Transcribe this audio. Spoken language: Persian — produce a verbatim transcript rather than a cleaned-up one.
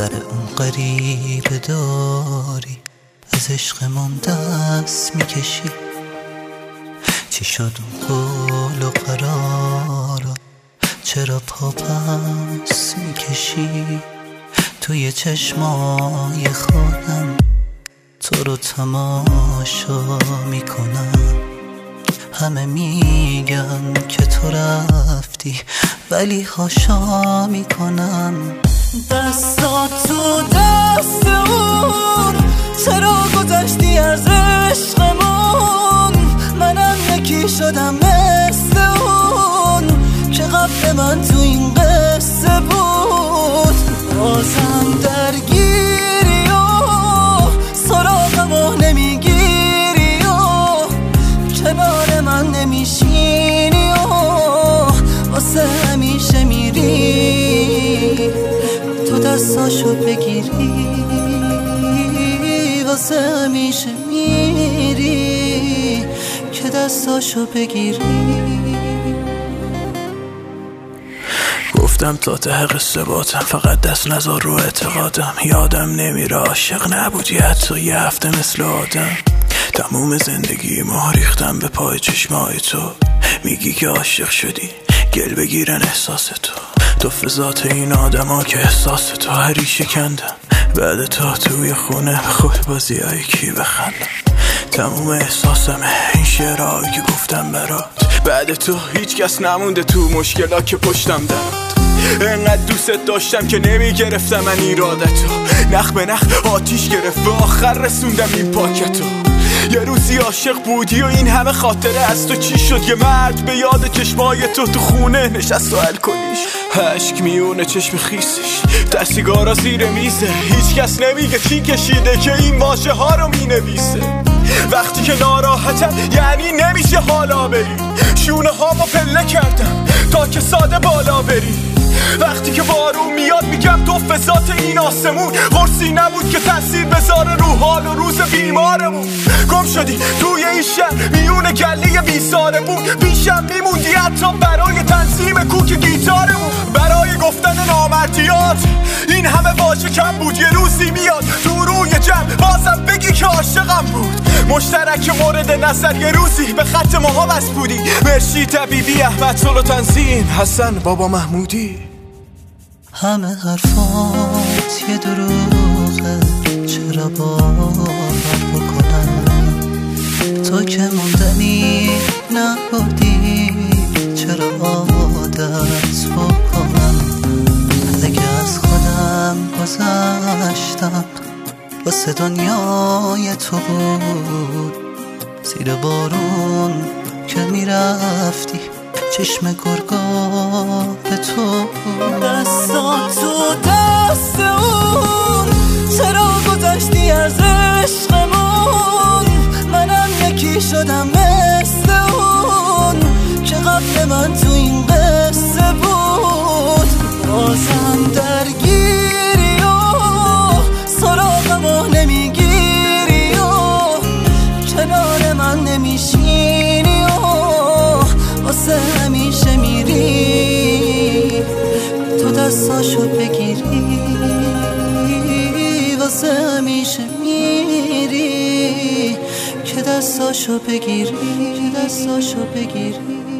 سر اون غریبه داری از عشقمون دست میکشی. چی شد اون قول و قرارا چرا پا پس میکشی؟ توی چشمای خودم تو رو تماشا میکنم. همه میگن که تو رفتی ولی هاشا میکنم. دستا تو دست اون چرا گذشتی از عشقمون؟ منم یکی شدم مثل اون که قبل من تو این قصه بود. بازم درگیری و سراغمو نمیگیری و کنار من نمیشینی و واسه همیشه میری. تو دستاشو بگیری واسه همیشه میری که دستاشو بگیری. گفتم تا ته قصه باتم فقط دست نذار رو اعتقادم. یادم نمیره عاشق نبودی حتی یه هفته مثل آدم. تموم زندگی ما ریختم به پای چشمای تو. میگی که عاشق شدی گل بگیرن احساس تو. تو فضات این آدم ها که احساس تو هری شکندم. بعد تو توی خونه به خود بازی های کی بخندم. تموم احساسمه این شعرهایی که گفتم برات. بعد تو هیچ کس نمونده تو مشکلا که پشتم درات. انقدر دوست داشتم که نمی گرفتم من ایرادتو. نخ به نخ آتیش گرفت به آخر رسوندم این پاکتو. یه روزی عاشق بودی و این همه خاطره از تو چی شد؟ یه مرد به یاد چشمای تو تو خونه نشست و الکلیش عشق میونه چشم خیسش در سیگارا زیر میزه. هیچ کس نمیگه چی کشیده که این واژه ها رو مینویسه. وقتی که ناراحتم یعنی نمیشه حالا بری. شونه هامو پله کردم تا که ساده بالا بری. وقتی که بارون میاد میگم تو فضات این آسمون قرصی نبود که تاثیر بذاره رو حال و روز بیمارمون. گم شدی توی این شهر میون گله بیسارمون. پیشم میموندی حتی برای تنظیم کوک گیتارمون. برای گفتن نامردیات این همه واژه کم بود. یه روزی میاد تو روی جمع بازم بگی که عاشقم بود. مشترک مورد نظر یه روزی به خط ماها بس بودی. مرشی طبیبی احمد صلح تنظیم حسن بابا محمودی. همه حرفات یه دروغه چرا باور بکنم؟ تو که موندنی نبودی چرا عادت بکنم؟ اگه از خودم گذشتم واسه دنیای تو بود. زیر بارون که میرفتی چشم گرگا به تو. دستا تو دست اون چرا گذشتی از عشقمون؟ منم یکی شدم مثل اون که قبل من تو این قصه بود. بازم درگیری و سراغمو نمیگیری و کنار من نمیشینی و واسه همیشه میری. تو دستاشو بگیری واسه همیشه میری که دستاشو بگیری. دستاشو بگیری